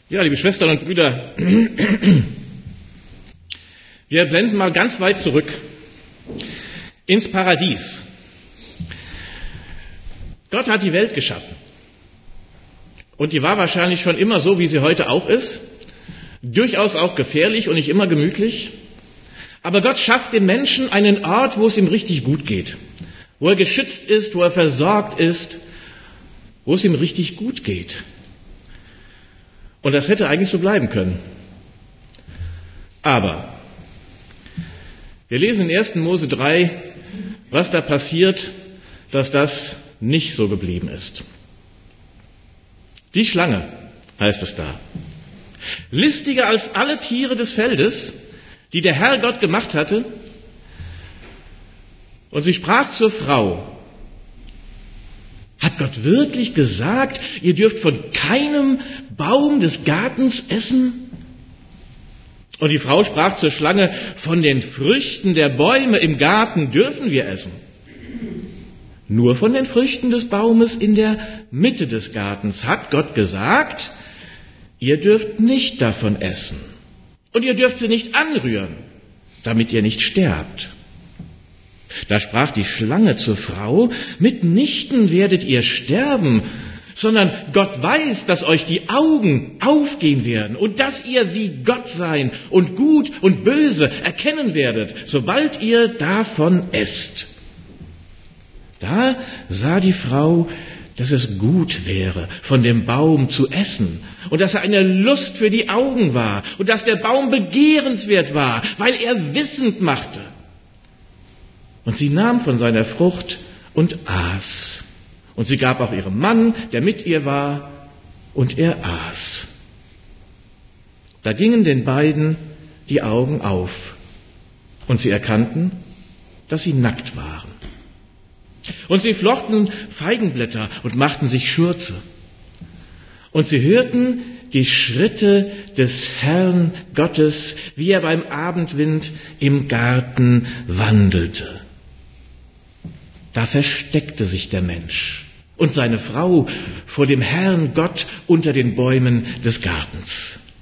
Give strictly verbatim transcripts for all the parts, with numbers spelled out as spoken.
Ja, liebe Schwestern und Brüder, wir blenden mal ganz weit zurück ins Paradies. Gott hat die Welt geschaffen. Und die war wahrscheinlich schon immer so, wie sie heute auch ist. Durchaus auch gefährlich und nicht immer gemütlich. Aber Gott schafft dem Menschen einen Ort, wo es ihm richtig gut geht. Wo er geschützt ist, wo er versorgt ist, wo es ihm richtig gut geht. Und das hätte eigentlich so bleiben können. Aber wir lesen in ersten Mose drei, was da passiert, dass das nicht so geblieben ist. Die Schlange, heißt es da, listiger als alle Tiere des Feldes, die der Herr Gott gemacht hatte, und sie sprach zur Frau: Hat Gott wirklich gesagt, ihr dürft von keinem Baum des Gartens essen? Und die Frau sprach zur Schlange: Von den Früchten der Bäume im Garten dürfen wir essen. Nur von den Früchten des Baumes in der Mitte des Gartens hat Gott gesagt, ihr dürft nicht davon essen. Und ihr dürft sie nicht anrühren, damit ihr nicht sterbt. Da sprach die Schlange zur Frau: Mitnichten werdet ihr sterben, sondern Gott weiß, dass euch die Augen aufgehen werden und dass ihr wie Gott sein und gut und böse erkennen werdet, sobald ihr davon esst. Da sah die Frau, dass es gut wäre, von dem Baum zu essen und dass er eine Lust für die Augen war und dass der Baum begehrenswert war, weil er wissend machte. Und sie nahm von seiner Frucht und aß. Und sie gab auch ihrem Mann, der mit ihr war, und er aß. Da gingen den beiden die Augen auf und sie erkannten, dass sie nackt waren. Und sie flochten Feigenblätter und machten sich Schürze. Und sie hörten die Schritte des Herrn Gottes, wie er beim Abendwind im Garten wandelte. Da versteckte sich der Mensch und seine Frau vor dem Herrn Gott unter den Bäumen des Gartens.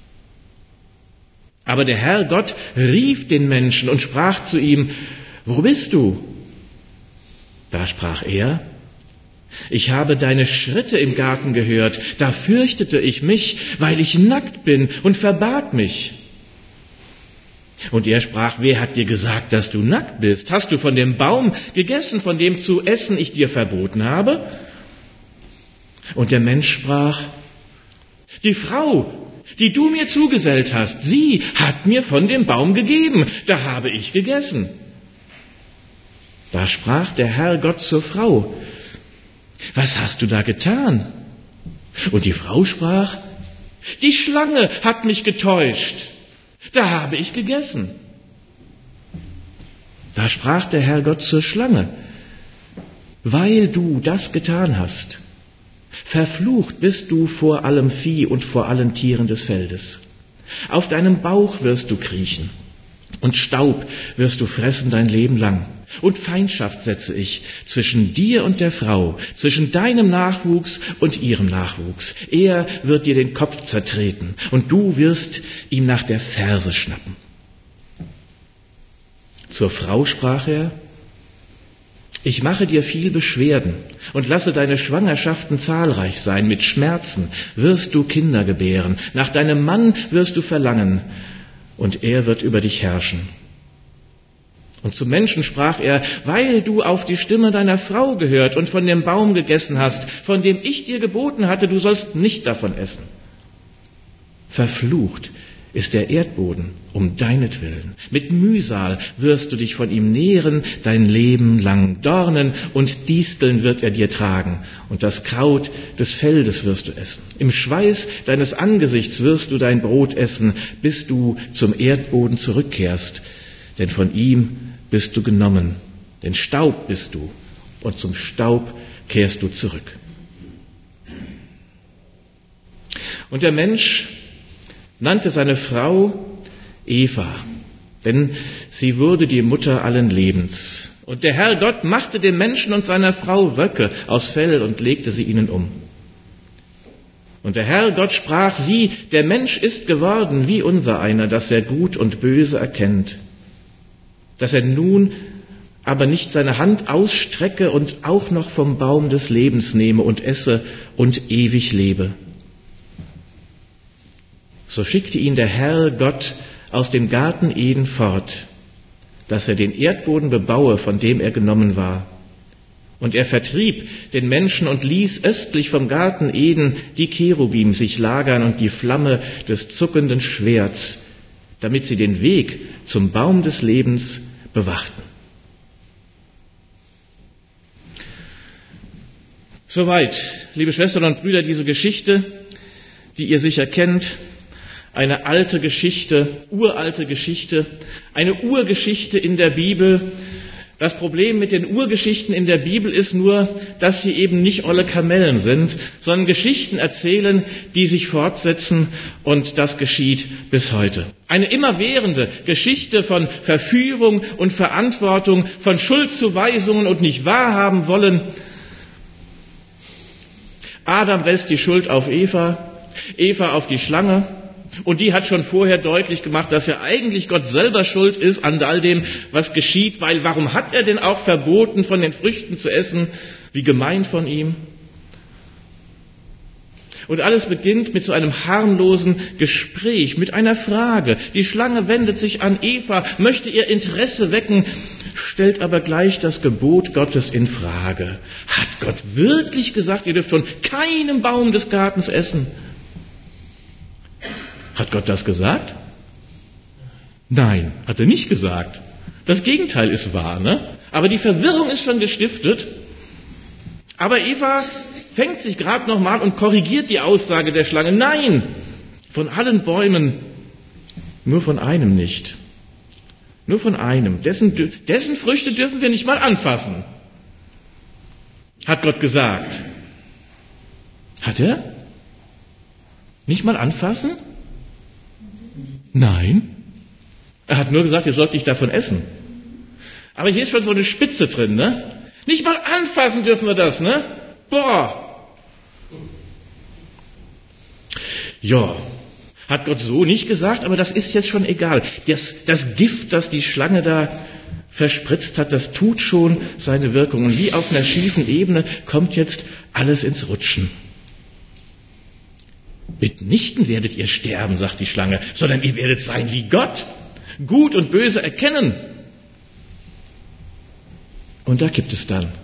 Aber der Herr Gott rief den Menschen und sprach zu ihm: Wo bist du? Da sprach er: Ich habe deine Schritte im Garten gehört, da fürchtete ich mich, weil ich nackt bin, und verbarg mich. Und er sprach: Wer hat dir gesagt, dass du nackt bist? Hast du von dem Baum gegessen, von dem zu essen ich dir verboten habe? Und der Mensch sprach: Die Frau, die du mir zugesellt hast, sie hat mir von dem Baum gegeben, da habe ich gegessen. Da sprach der Herr Gott zur Frau: Was hast du da getan? Und die Frau sprach: Die Schlange hat mich getäuscht, da habe ich gegessen. Da sprach der Herr Gott zur Schlange: Weil du das getan hast, verflucht bist du vor allem Vieh und vor allen Tieren des Feldes. Auf deinem Bauch wirst du kriechen, und Staub wirst du fressen dein Leben lang. Und Feindschaft setze ich zwischen dir und der Frau, zwischen deinem Nachwuchs und ihrem Nachwuchs. Er wird dir den Kopf zertreten, und du wirst ihm nach der Ferse schnappen. Zur Frau sprach er: Ich mache dir viel Beschwerden und lasse deine Schwangerschaften zahlreich sein. Mit Schmerzen wirst du Kinder gebären. Nach deinem Mann wirst du verlangen, und er wird über dich herrschen. Und zum Menschen sprach er: Weil du auf die Stimme deiner Frau gehört und von dem Baum gegessen hast, von dem ich dir geboten hatte, du sollst nicht davon essen. Verflucht ist der Erdboden um deinetwillen. Mit Mühsal wirst du dich von ihm nähren dein Leben lang. Dornen und Disteln wird er dir tragen, und das Kraut des Feldes wirst du essen. Im Schweiß deines Angesichts wirst du dein Brot essen, bis du zum Erdboden zurückkehrst. Denn von ihm bist du genommen, denn Staub bist du, und zum Staub kehrst du zurück. Und der Mensch nannte seine Frau Eva, denn sie wurde die Mutter allen Lebens. Und der Herr Gott machte dem Menschen und seiner Frau Röcke aus Fell und legte sie ihnen um. Und der Herr Gott sprach, sieh, der Mensch ist geworden wie unser einer, dass er Gut und Böse erkennt. Dass er nun aber nicht seine Hand ausstrecke und auch noch vom Baum des Lebens nehme und esse und ewig lebe. So schickte ihn der Herr Gott aus dem Garten Eden fort, dass er den Erdboden bebaue, von dem er genommen war. Und er vertrieb den Menschen und ließ östlich vom Garten Eden die Cherubim sich lagern und die Flamme des zuckenden Schwerts, damit sie den Weg zum Baum des Lebens bewachten. Soweit, liebe Schwestern und Brüder, diese Geschichte, die ihr sicher kennt, eine alte Geschichte, uralte Geschichte, eine Urgeschichte in der Bibel. Das Problem mit den Urgeschichten in der Bibel ist nur, dass sie eben nicht olle Kamellen sind, sondern Geschichten erzählen, die sich fortsetzen, und das geschieht bis heute. Eine immerwährende Geschichte von Verführung und Verantwortung, von Schuldzuweisungen und nicht wahrhaben wollen. Adam wälzt die Schuld auf Eva, Eva auf die Schlange. Und die hat schon vorher deutlich gemacht, dass ja eigentlich Gott selber schuld ist an all dem, was geschieht, weil warum hat er denn auch verboten, von den Früchten zu essen? Wie gemein von ihm. Und alles beginnt mit so einem harmlosen Gespräch, mit einer Frage. Die Schlange wendet sich an Eva, möchte ihr Interesse wecken, stellt aber gleich das Gebot Gottes in Frage. Hat Gott wirklich gesagt, ihr dürft von keinem Baum des Gartens essen? Hat Gott das gesagt? Nein, hat er nicht gesagt. Das Gegenteil ist wahr, ne? Aber die Verwirrung ist schon gestiftet. Aber Eva fängt sich gerade nochmal und korrigiert die Aussage der Schlange. Nein, von allen Bäumen, nur von einem nicht. Nur von einem. Dessen, dessen Früchte dürfen wir nicht mal anfassen. Hat Gott gesagt. Hat er? Nicht mal anfassen? Nein. Er hat nur gesagt, ihr sollt nicht davon essen. Aber hier ist schon so eine Spitze drin, ne? Nicht mal anfassen dürfen wir das, ne? Boah. Ja, hat Gott so nicht gesagt, aber das ist jetzt schon egal. Das, das Gift, das die Schlange da verspritzt hat, das tut schon seine Wirkung. Und wie auf einer schiefen Ebene kommt jetzt alles ins Rutschen. Mitnichten werdet ihr sterben, sagt die Schlange, sondern ihr werdet sein wie Gott, gut und böse erkennen. Und da gibt es dann.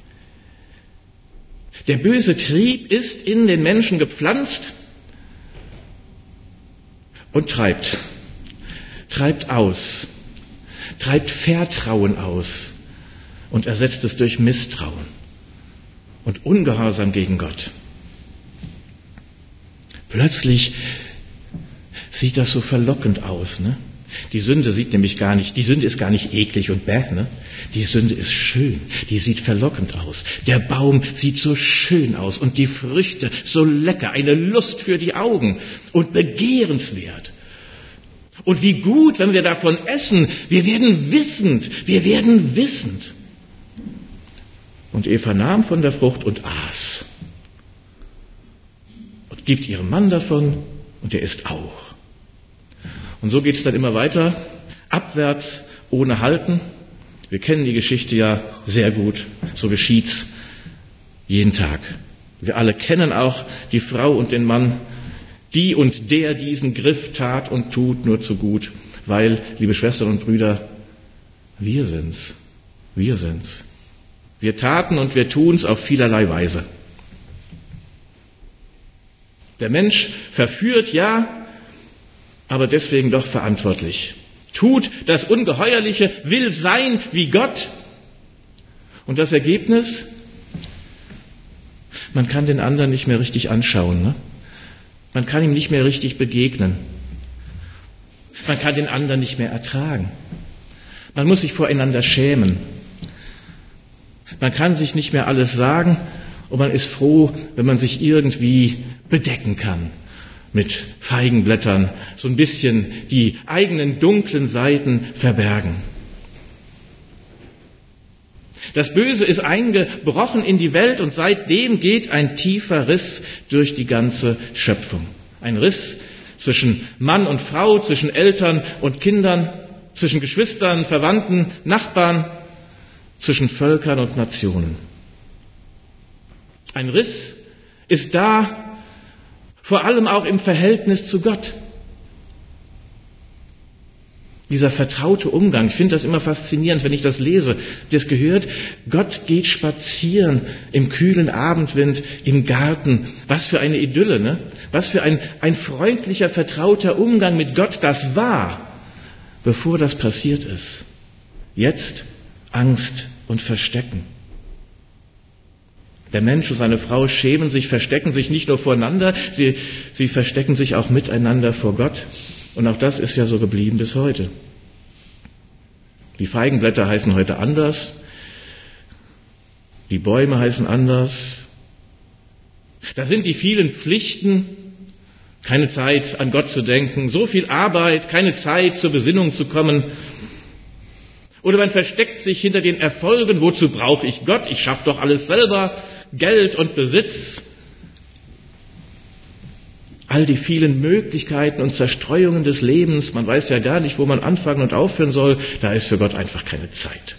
Der böse Trieb ist in den Menschen gepflanzt und treibt, treibt aus, treibt Vertrauen aus und ersetzt es durch Misstrauen und Ungehorsam gegen Gott. Plötzlich sieht das so verlockend aus, ne? Die Sünde sieht nämlich gar nicht, die Sünde ist gar nicht eklig und bäh, ne? Die Sünde ist schön, die sieht verlockend aus. Der Baum sieht so schön aus und die Früchte so lecker, eine Lust für die Augen und begehrenswert. Und wie gut, wenn wir davon essen, wir werden wissend, wir werden wissend. Und Eva nahm von der Frucht und aß. Und gibt ihrem Mann davon und er isst auch. Und so geht es dann immer weiter, abwärts, ohne Halten. Wir kennen die Geschichte ja sehr gut, so geschieht's jeden Tag. Wir alle kennen auch die Frau und den Mann, die und der diesen Griff tat und tut nur zu gut, weil, liebe Schwestern und Brüder, wir sind's, wir sind's. Wir taten und wir tun's auf vielerlei Weise. Der Mensch verführt, ja, aber deswegen doch verantwortlich. Tut das Ungeheuerliche, will sein wie Gott. Und das Ergebnis? Man kann den anderen nicht mehr richtig anschauen. Ne? Man kann ihm nicht mehr richtig begegnen. Man kann den anderen nicht mehr ertragen. Man muss sich voreinander schämen. Man kann sich nicht mehr alles sagen und man ist froh, wenn man sich irgendwie bedecken kann. Mit Feigenblättern so ein bisschen die eigenen dunklen Seiten verbergen. Das Böse ist eingebrochen in die Welt und seitdem geht ein tiefer Riss durch die ganze Schöpfung. Ein Riss zwischen Mann und Frau, zwischen Eltern und Kindern, zwischen Geschwistern, Verwandten, Nachbarn, zwischen Völkern und Nationen. Ein Riss ist da, vor allem auch im Verhältnis zu Gott. Dieser vertraute Umgang, ich finde das immer faszinierend, wenn ich das lese. Das gehört, Gott geht spazieren im kühlen Abendwind im Garten. Was für eine Idylle, ne? Was für ein, ein freundlicher, vertrauter Umgang mit Gott das war, bevor das passiert ist. Jetzt Angst und Verstecken. Der Mensch und seine Frau schämen sich, verstecken sich nicht nur voreinander, sie, sie verstecken sich auch miteinander vor Gott. Und auch das ist ja so geblieben bis heute. Die Feigenblätter heißen heute anders, die Bäume heißen anders. Da sind die vielen Pflichten, keine Zeit an Gott zu denken, so viel Arbeit, keine Zeit zur Besinnung zu kommen. Oder man versteckt sich hinter den Erfolgen, wozu brauche ich Gott? Ich schaffe doch alles selber, Geld und Besitz. All die vielen Möglichkeiten und Zerstreuungen des Lebens, man weiß ja gar nicht, wo man anfangen und aufhören soll, da ist für Gott einfach keine Zeit.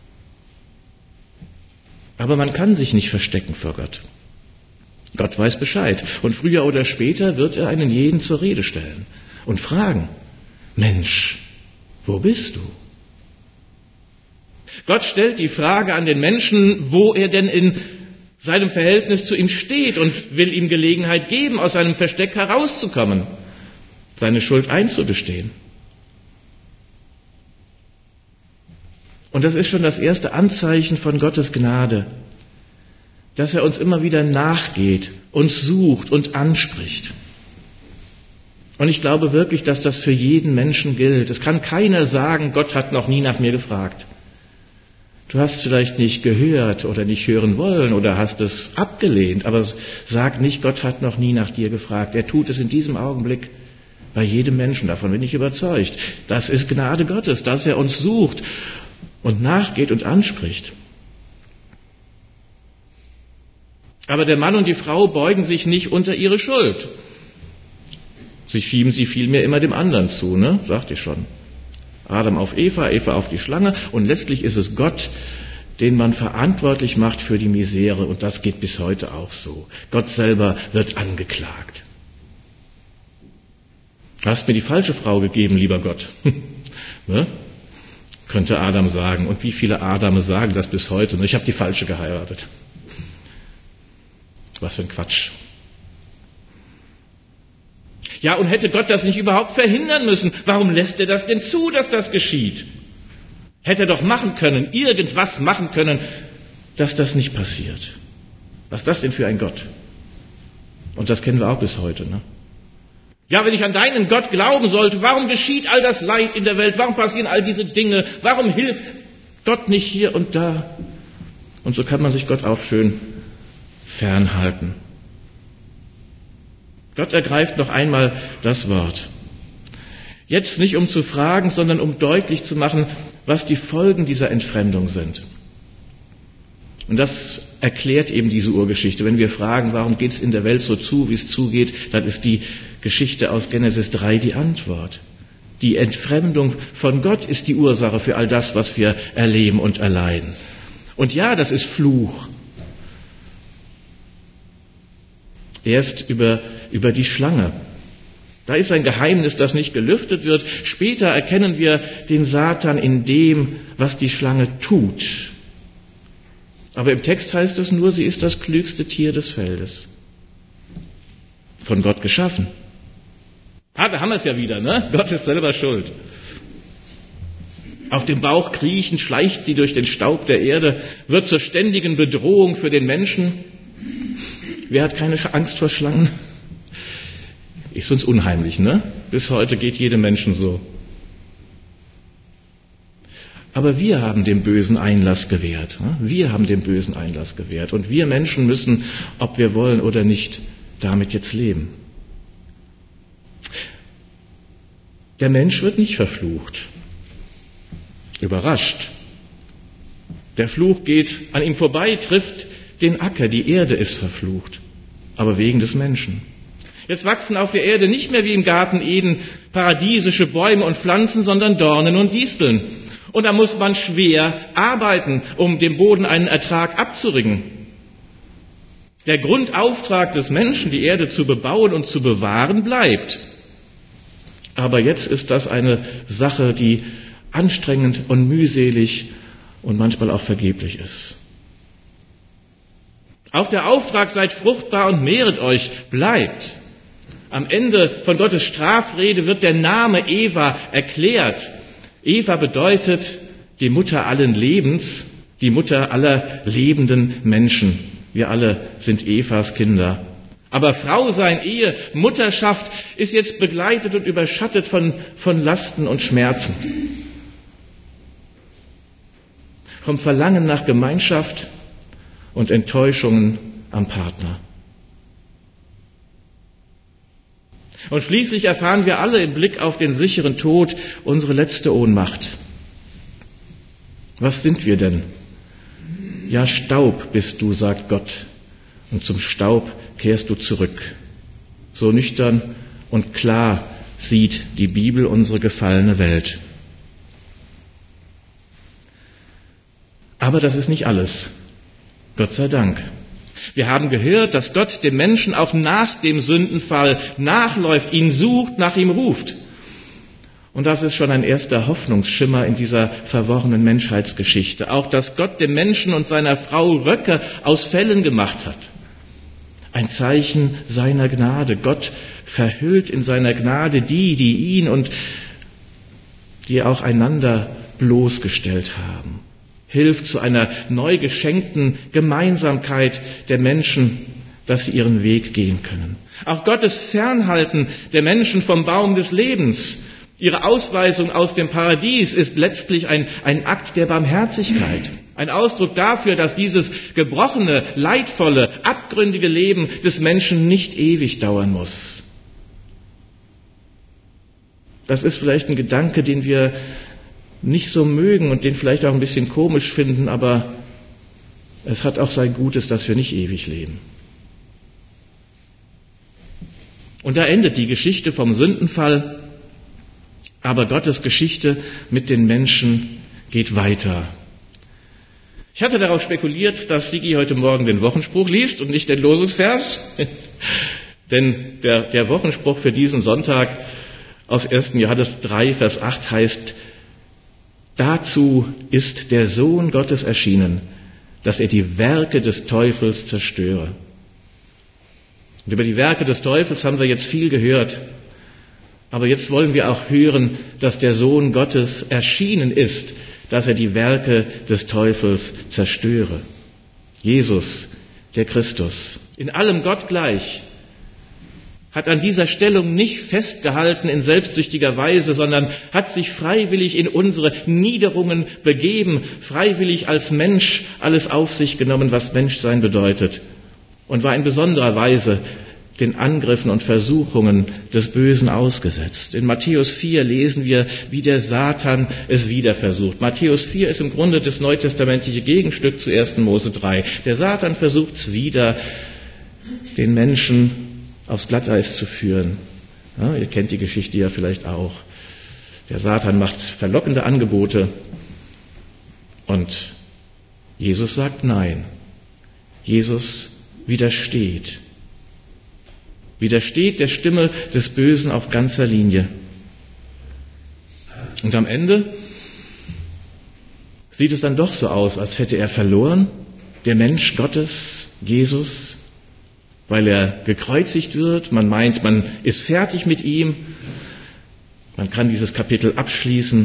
Aber man kann sich nicht verstecken vor Gott. Gott weiß Bescheid und früher oder später wird er einen jeden zur Rede stellen und fragen, Mensch, wo bist du? Gott stellt die Frage an den Menschen, wo er denn in seinem Verhältnis zu ihm steht und will ihm Gelegenheit geben, aus seinem Versteck herauszukommen, seine Schuld einzugestehen. Und das ist schon das erste Anzeichen von Gottes Gnade, dass er uns immer wieder nachgeht, uns sucht und anspricht. Und ich glaube wirklich, dass das für jeden Menschen gilt. Es kann keiner sagen, Gott hat noch nie nach mir gefragt. Du hast vielleicht nicht gehört oder nicht hören wollen oder hast es abgelehnt, aber sag nicht, Gott hat noch nie nach dir gefragt. Er tut es in diesem Augenblick bei jedem Menschen, davon bin ich überzeugt. Das ist Gnade Gottes, dass er uns sucht und nachgeht und anspricht. Aber der Mann und die Frau beugen sich nicht unter ihre Schuld. Sie schieben sie vielmehr immer dem anderen zu, ne? Sagte ich schon. Adam auf Eva, Eva auf die Schlange und letztlich ist es Gott, den man verantwortlich macht für die Misere und das geht bis heute auch so. Gott selber wird angeklagt. Du hast mir die falsche Frau gegeben, lieber Gott. Ne? Könnte Adam sagen. Und wie viele Adame sagen das bis heute? Ich habe die falsche geheiratet. Was für ein Quatsch. Ja, und hätte Gott das nicht überhaupt verhindern müssen? Warum lässt er das denn zu, dass das geschieht? Hätte er doch machen können, irgendwas machen können, dass das nicht passiert. Was ist das denn für ein Gott? Und das kennen wir auch bis heute, ne? Ja, wenn ich an deinen Gott glauben sollte, warum geschieht all das Leid in der Welt? Warum passieren all diese Dinge? Warum hilft Gott nicht hier und da? Und so kann man sich Gott auch schön fernhalten. Gott ergreift noch einmal das Wort. Jetzt nicht um zu fragen, sondern um deutlich zu machen, was die Folgen dieser Entfremdung sind. Und das erklärt eben diese Urgeschichte. Wenn wir fragen, warum geht es in der Welt so zu, wie es zugeht, dann ist die Geschichte aus Genesis drei die Antwort. Die Entfremdung von Gott ist die Ursache für all das, was wir erleben und erleiden. Und ja, das ist Fluch. Erst über, über die Schlange. Da ist ein Geheimnis, das nicht gelüftet wird. Später erkennen wir den Satan in dem, was die Schlange tut. Aber im Text heißt es nur, sie ist das klügste Tier des Feldes. Von Gott geschaffen. Ah, da haben wir es ja wieder, ne? Gott ist selber schuld. Auf dem Bauch kriechend schleicht sie durch den Staub der Erde, wird zur ständigen Bedrohung für den Menschen. Wer hat keine Angst vor Schlangen? Ist uns unheimlich, ne? Bis heute geht jedem Menschen so. Aber wir haben dem Bösen Einlass gewährt. Ne? Wir haben dem Bösen Einlass gewährt. Und wir Menschen müssen, ob wir wollen oder nicht, damit jetzt leben. Der Mensch wird nicht verflucht. Überrascht. Der Fluch geht an ihm vorbei, trifft den Acker, die Erde ist verflucht, aber wegen des Menschen. Jetzt wachsen auf der Erde nicht mehr wie im Garten Eden paradiesische Bäume und Pflanzen, sondern Dornen und Disteln. Und da muss man schwer arbeiten, um dem Boden einen Ertrag abzuringen. Der Grundauftrag des Menschen, die Erde zu bebauen und zu bewahren, bleibt. Aber jetzt ist das eine Sache, die anstrengend und mühselig und manchmal auch vergeblich ist. Auch der Auftrag, seid fruchtbar und mehret euch, bleibt. Am Ende von Gottes Strafrede wird der Name Eva erklärt. Eva bedeutet die Mutter allen Lebens, die Mutter aller lebenden Menschen. Wir alle sind Evas Kinder. Aber Frau sein, Ehe, Mutterschaft ist jetzt begleitet und überschattet von, von Lasten und Schmerzen. Vom Verlangen nach Gemeinschaft und Enttäuschungen am Partner. Und schließlich erfahren wir alle im Blick auf den sicheren Tod unsere letzte Ohnmacht. Was sind wir denn? Ja, Staub bist du, sagt Gott, und zum Staub kehrst du zurück. So nüchtern und klar sieht die Bibel unsere gefallene Welt. Aber das ist nicht alles. Gott sei Dank. Wir haben gehört, dass Gott dem Menschen auch nach dem Sündenfall nachläuft, ihn sucht, nach ihm ruft. Und das ist schon ein erster Hoffnungsschimmer in dieser verworrenen Menschheitsgeschichte. Auch, dass Gott dem Menschen und seiner Frau Röcke aus Fellen gemacht hat. Ein Zeichen seiner Gnade. Gott verhüllt in seiner Gnade die, die ihn und die auch einander bloßgestellt haben. Hilft zu einer neu geschenkten Gemeinsamkeit der Menschen, dass sie ihren Weg gehen können. Auch Gottes Fernhalten der Menschen vom Baum des Lebens, ihre Ausweisung aus dem Paradies ist letztlich ein, ein Akt der Barmherzigkeit. Ein Ausdruck dafür, dass dieses gebrochene, leidvolle, abgründige Leben des Menschen nicht ewig dauern muss. Das ist vielleicht ein Gedanke, den wir nicht so mögen und den vielleicht auch ein bisschen komisch finden, aber es hat auch sein Gutes, dass wir nicht ewig leben. Und da endet die Geschichte vom Sündenfall, aber Gottes Geschichte mit den Menschen geht weiter. Ich hatte darauf spekuliert, dass Sigi heute Morgen den Wochenspruch liest und nicht den Losungsvers, denn der, der Wochenspruch für diesen Sonntag aus ersten Johannes drei, Vers acht heißt: Dazu ist der Sohn Gottes erschienen, dass er die Werke des Teufels zerstöre. Und über die Werke des Teufels haben wir jetzt viel gehört. Aber jetzt wollen wir auch hören, dass der Sohn Gottes erschienen ist, dass er die Werke des Teufels zerstöre. Jesus, der Christus, in allem Gott gleich, hat an dieser Stellung nicht festgehalten in selbstsüchtiger Weise, sondern hat sich freiwillig in unsere Niederungen begeben, freiwillig als Mensch alles auf sich genommen, was Menschsein bedeutet, und war in besonderer Weise den Angriffen und Versuchungen des Bösen ausgesetzt. In Matthäus vier lesen wir, wie der Satan es wieder versucht. Matthäus vier ist im Grunde das neutestamentliche Gegenstück zu ersten Mose drei. Der Satan versucht es wieder, den Menschen aufs Glatteis zu führen. Ja, ihr kennt die Geschichte ja vielleicht auch. Der Satan macht verlockende Angebote und Jesus sagt Nein. Jesus widersteht. Widersteht der Stimme des Bösen auf ganzer Linie. Und am Ende sieht es dann doch so aus, als hätte er verloren, der Mensch Gottes, Jesus, weil er gekreuzigt wird. Man meint, man ist fertig mit ihm. Man kann dieses Kapitel abschließen.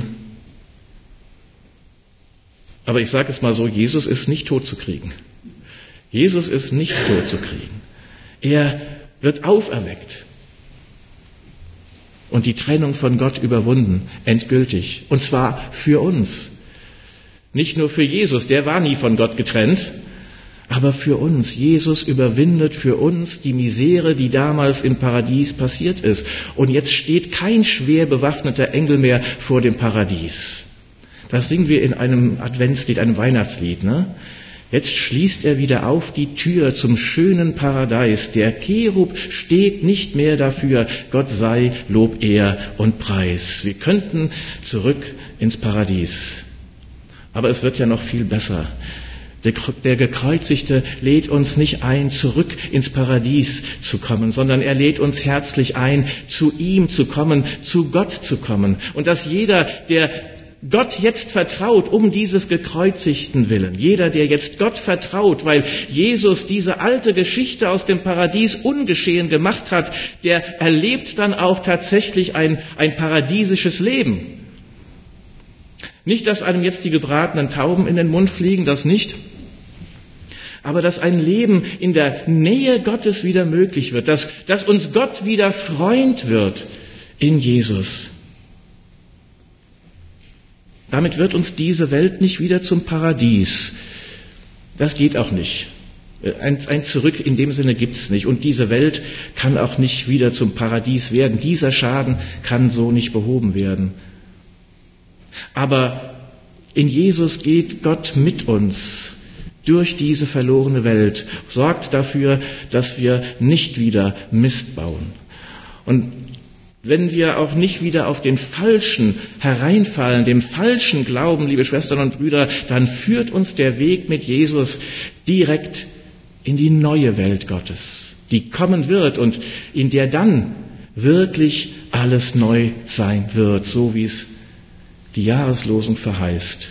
Aber ich sage es mal so, Jesus ist nicht tot zu kriegen. Jesus ist nicht tot zu kriegen. Er wird auferweckt und die Trennung von Gott überwunden, endgültig. Und zwar für uns. Nicht nur für Jesus, der war nie von Gott getrennt, aber für uns. Jesus überwindet für uns die Misere, die damals im Paradies passiert ist. Und jetzt steht kein schwer bewaffneter Engel mehr vor dem Paradies. Das singen wir in einem Adventslied, einem Weihnachtslied, ne? Jetzt schließt er wieder auf die Tür zum schönen Paradies. Der Cherub steht nicht mehr dafür. Gott sei Lob, Ehr und Preis. Wir könnten zurück ins Paradies. Aber es wird ja noch viel besser. Der, der Gekreuzigte lädt uns nicht ein, zurück ins Paradies zu kommen, sondern er lädt uns herzlich ein, zu ihm zu kommen, zu Gott zu kommen. Und dass jeder, der Gott jetzt vertraut, um dieses Gekreuzigten willen. Jeder, der jetzt Gott vertraut, weil Jesus diese alte Geschichte aus dem Paradies ungeschehen gemacht hat, der erlebt dann auch tatsächlich ein, ein paradiesisches Leben. Nicht, dass einem jetzt die gebratenen Tauben in den Mund fliegen, das nicht. Aber dass ein Leben in der Nähe Gottes wieder möglich wird, dass, dass uns Gott wieder Freund wird in Jesus. Damit wird uns diese Welt nicht wieder zum Paradies. Das geht auch nicht. Ein, ein Zurück in dem Sinne gibt es nicht. Und diese Welt kann auch nicht wieder zum Paradies werden. Dieser Schaden kann so nicht behoben werden. Aber in Jesus geht Gott mit uns durch diese verlorene Welt, sorgt dafür, dass wir nicht wieder Mist bauen. Und wenn wir auch nicht wieder auf den Falschen hereinfallen, dem falschen Glauben, liebe Schwestern und Brüder, dann führt uns der Weg mit Jesus direkt in die neue Welt Gottes, die kommen wird und in der dann wirklich alles neu sein wird, so wie es die Jahreslosung verheißt.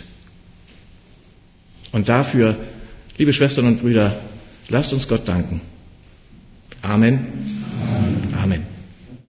Und dafür, liebe Schwestern und Brüder, lasst uns Gott danken. Amen.